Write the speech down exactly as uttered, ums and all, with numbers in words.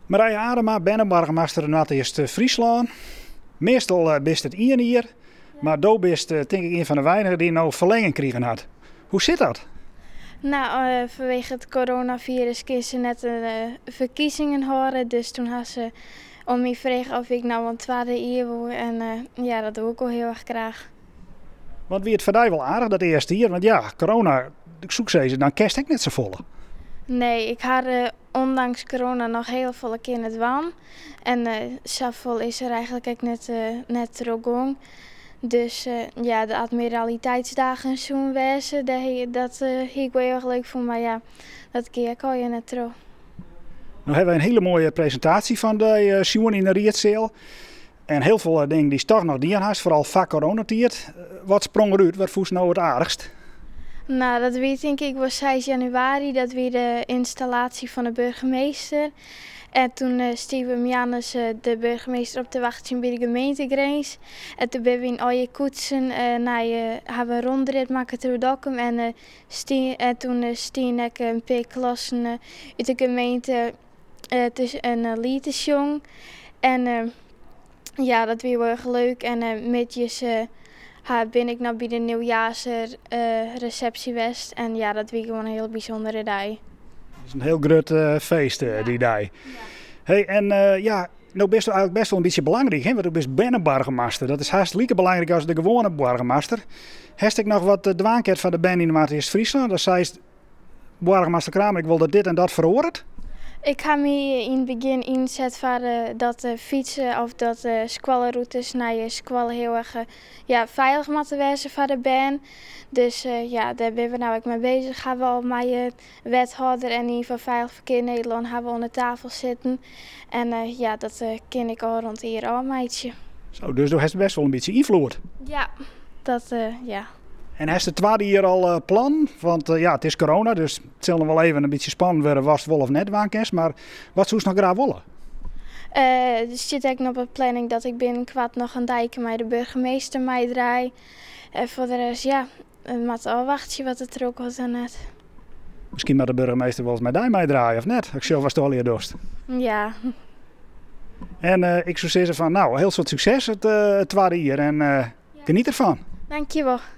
Marije Adema, Bennenburgermaster in Noord-Eerst Friesland. Meestal uh, bist het één hier, maar do bist uh, denk ik een van de weinigen die nou verlenging kregen had. Hoe zit dat? Nou, uh, vanwege het coronavirus kon ze net uh, verkiezingen horen, dus toen had ze om me vragen of ik nou een tweede hier wil en uh, ja, dat doe ik al heel erg graag. Want wie het voor jou wel aardig dat eerste hier, want ja, corona, ik zoek ze, dan kerst ik net zo vol. Nee, ik had uh, ondanks corona nog heel veel in het waan. En uh, zo vol is er eigenlijk ook net, uh, net teruggang. Dus uh, ja, de admiraliteitsdagen zo'n wezen, dat, dat uh, ik wel heel erg leuk vond. Maar ja, dat keer ik al je net terug. Nou hebben we een hele mooie presentatie van de uh, Sjoen in de Rietzeel. En heel veel uh, dingen die toch nog die aan vooral vaak coronatiert. Uh, wat sprong eruit? Wat voelt nou het aardigst? Nou, dat weet denk ik was zes januari, dat weer de installatie van de burgemeester. En toen uh, stieven we Jannes, uh, de burgemeester, op te wachten bij de gemeentegrens. En toen ben we in al je koetsen uh, naar je, hebben we een rondrit maken door Dokkum. En, uh, stie, en toen uh, stien ik een paar klassen uh, uit de gemeente uh, tussen een uh, liedjesjong. En uh, ja, dat was heel erg leuk. En uh, met uh, Ha, ben ik nou bij de nieuwjaarsreceptie uh, West. En ja, dat was gewoon een heel bijzondere dag. Het is een heel groot uh, feest, uh, ja. Die dag. Ja. Hey, en uh, ja, nou best wel, eigenlijk best wel een beetje belangrijk, hè? Want je bent Bennenburgermaster. Dat is hartstikke belangrijk als de gewone burgemeester. Heb ik nog wat uh, dwaankert van de Ben in Noord-Eerst Friesland? Dat zei burgemeester Kramer, ik wil dat dit en dat verhoort. Ik ga me in het begin inzetten voor uh, dat uh, fietsen of dat uh, squallenroutes naar je squallen heel erg uh, ja, veilig moeten wezen voor de band. Dus uh, ja, daar ben we nou ook mee bezig. Gaan we al met je wethouder en in van Veilig Verkeer Nederland gaan we aan de tafel zitten. En uh, ja, dat uh, ken ik al rond hier al, meidje. Zo, dus je hebt best wel een beetje invloed. Ja, dat uh, ja. En heeft het tweede hier al uh, plan? Want uh, ja, het is corona, dus het zal nog wel even een beetje spannend worden was het wel of net waankerst. Maar wat zou je nog graag willen? Uh, er zit ook nog op de planning dat ik binnenkort nog een dijk met de burgemeester meedraai. En voor de rest, ja, moet al wachten wat het er ook was net. Misschien moet de burgemeester wel eens met die meedraaien of net? Ik zie was het al hier dorst. Ja. En uh, ik zou zeggen van, nou, heel veel succes het, uh, het tweede hier en uh, ja. Geniet ervan. Dankjewel.